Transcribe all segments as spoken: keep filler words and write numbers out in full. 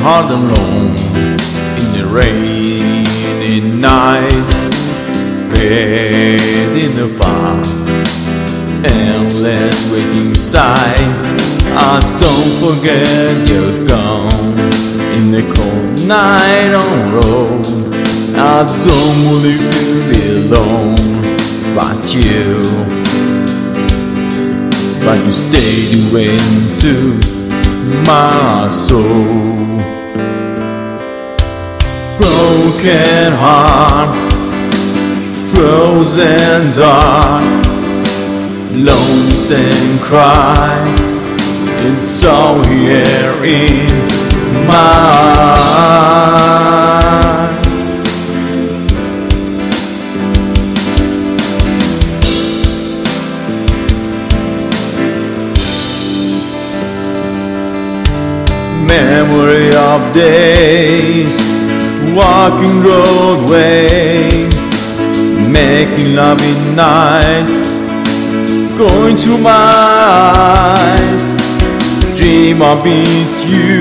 heart alone in the rainy night, fade in the fire, endless waiting sight. I don't forget you're gone in the cold night on road. I don't believe to be alone, but you, but you stayed into my soul. Broken heart, frozen dark, loneliness and cry, it's all here in my heart. Memory of days, walking roadway, making love in night, going to my eyes. Dream of being you,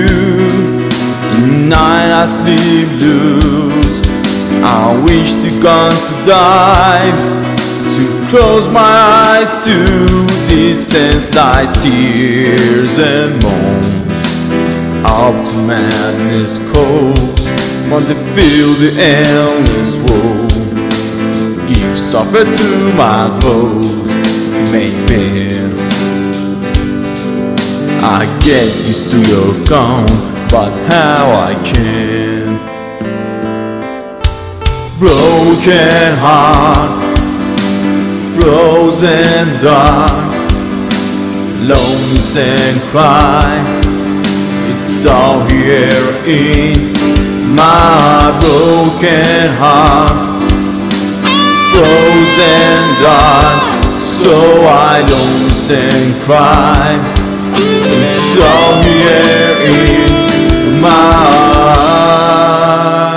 night I sleep loose. I wish to God to die, to close my eyes to this senseless tears and moans. Up to madness cold, want to feel the endless woe. Give suffer to my clothes, make pain. I get used to your gone, but how I can. Broken heart, frozen dark, loneliness and cry, it's all here in my broken heart. Frozen dark, so I don't sing cry. It's all here in my heart.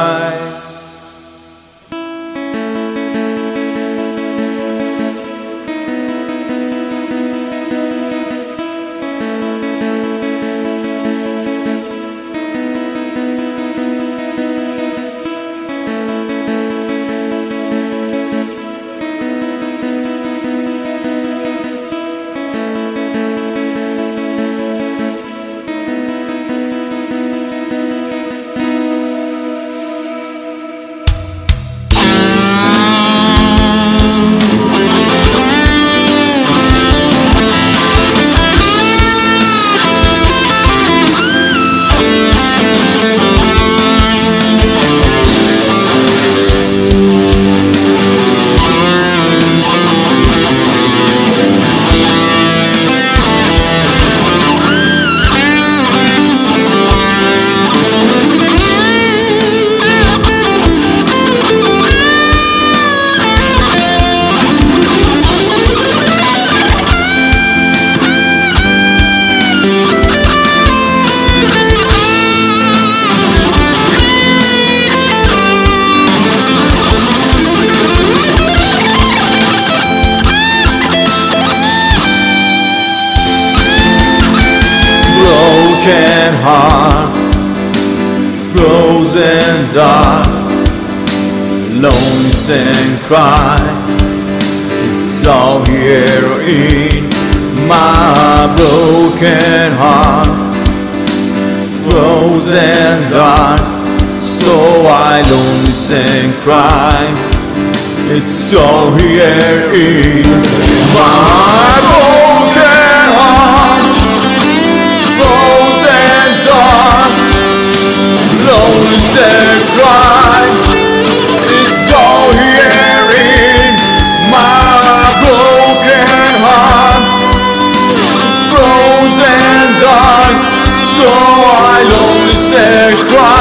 Broken heart, frozen dark, loneliness and cry, it's all here in my broken heart. Frozen dark, so I loneliness and cry, it's all here in my broken heart. Frozen dark, loneliness and cry, it's all here in my broken heart. Frozen dark, so I loneliness and cry.